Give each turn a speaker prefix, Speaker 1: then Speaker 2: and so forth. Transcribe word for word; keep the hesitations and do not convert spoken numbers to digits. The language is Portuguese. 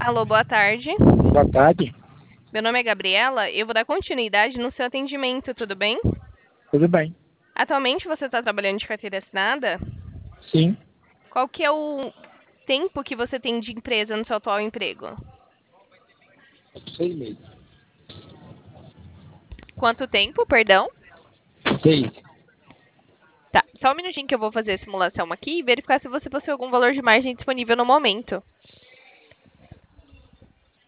Speaker 1: Alô, boa tarde.
Speaker 2: Boa tarde,
Speaker 1: Meu nome é Gabriela e eu vou dar continuidade no seu atendimento, tudo bem?
Speaker 2: tudo bem?
Speaker 1: Atualmente você está trabalhando de carteira assinada?
Speaker 2: Sim,
Speaker 1: Qual que é o tempo que você tem de empresa no seu atual emprego?
Speaker 2: seis meses.
Speaker 1: Quanto tempo, perdão?
Speaker 2: Seis.
Speaker 1: Tá, só um minutinho que eu vou fazer a simulação aqui e verificar se você possui algum valor de margem disponível no momento.